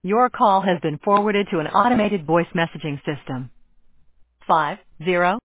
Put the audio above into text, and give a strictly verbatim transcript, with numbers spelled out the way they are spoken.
Your call has been forwarded to an automated voice messaging system. Five zero